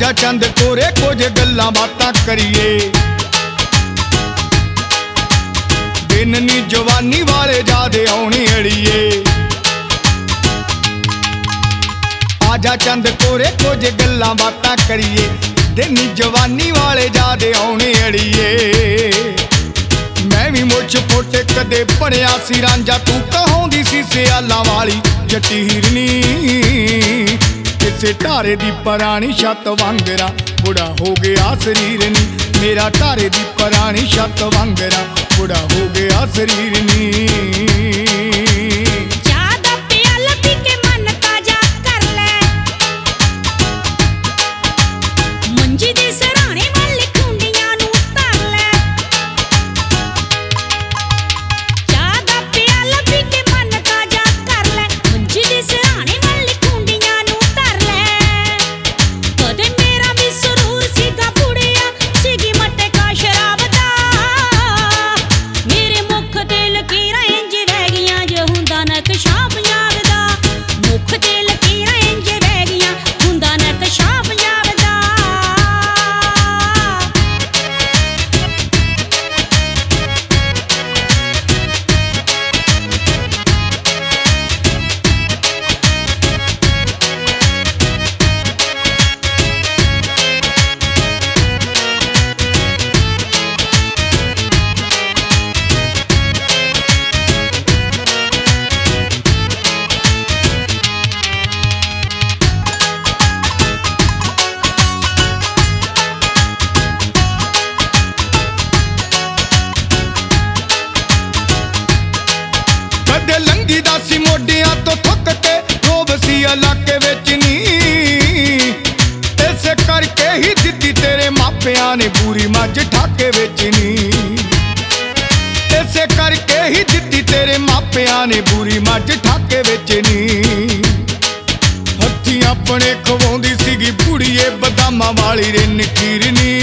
आजा चंद कोरे कुछ गल्लां बातां करिए। दिन नी जवानी वाले जादे आउणे अड़िए। आजा चंद कोरे कुछ गल्लां बातां करिए। दिन नी जवानी वाले जादे आउणे अड़िए। मैं भी मुछ फुट कदे पढ़िया सी रांझा तू कहाउंदी सी सियालां वाली जट्टी हिरनी। किसे ढारे दी पुरानी छत वांगरा बुढ़ा हो गया शरीर नी। मेरा ढारे दी पुरानी छत वांगरा बुढ़ा हो गया शरीर नी। लंघी दा सी मोडियां तो थुक के रोब सी इलाके विच नी। इसे करके ही दित्ती तेरे मापियां ने बूरी मझ ठाके विच नी। इसे करके ही दित्ती तेरे मापियां ने बूरी मझ ठाके विच नी। हत्थी अपने खवाउंदी सीगी बुढ़िए बदामां वाली रिन खीरनी।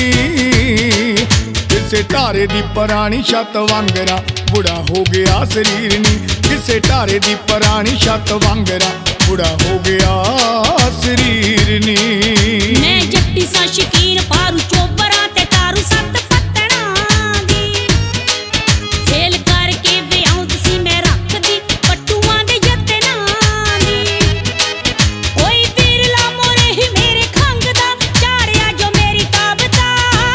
किसे ढारे दी पुरानी छत वांगरा बुढ़ा हो गया शरीर नी। किसे ढारे दी पुरानी छत वांगरा बुढ़ा हो गया शरीर नी। मैं जट्टी सा शकीन पारू चोबरा ते तारू सत पत्तणा दी। फेल करके ब्याउंद सी मैं रख दी पट्टूआं दे जतनां दी। कोई बिरला मोरे ही मेरे खंग दा चाड़िया जो मेरी ताबता।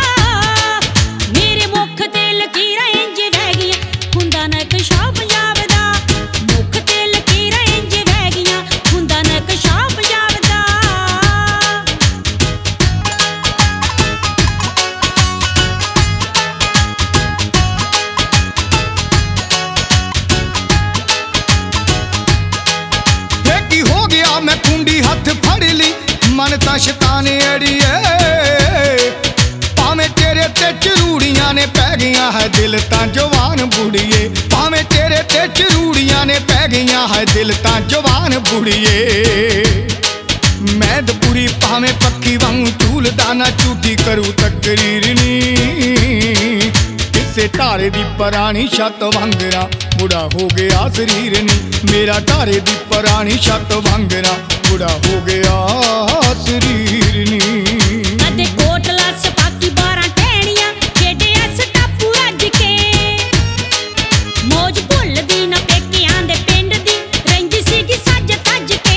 मेरे मुख ते लकीरां इंज वह गियां हुंदा नक्शा पंजाब दा। मुख ते लकीरां इंज वह गियां हुंदा नक्शा पंजाब दा। की हो गया मैं कुंडी हथ फड़ ली मन ता शैताने अड़िए। भावें तेरे ते चरूड़ियां ने पै गईयां है दिल ता जवान बुढ़िए। भावें तेरे ते चरूड़ियां ने पै गईयां है दिल ता जवान बुढ़िए। मैं पूरी भावें पक्की वांगू झूलदा ना झूठी करूं तकरीर नी। किसे ढारे दी पुरानी छत वांगरा बुढ़ा हो गया शरीर नी। मेरा ढारे दी पुरानी छत वांगरा बुढ़ा हो गया शरीर नी। कदे कोटला सपाकी 12 टहनियां खेडे अस टापू रज के। मौज भुल दी ना पेकियां दे पिंड दी रंज सीगी सज तज के।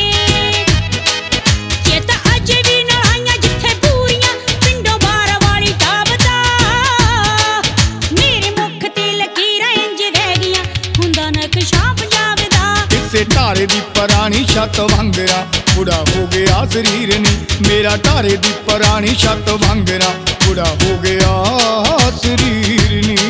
चेता अजे भी नलाइयां जिथे पूरियां पिंडों बार वाली ताबता। मेरे मुख ते लकीरां इंज वह गियां हुंदा नक्शा पंजाब दा। किसे ढारे दी पुरानी छत वांगरा बुढ़ा हो गया शरीर नी। मेरा ढारे दी पुरानी छत वांगरा बुढ़ा हो गया शरीर नी।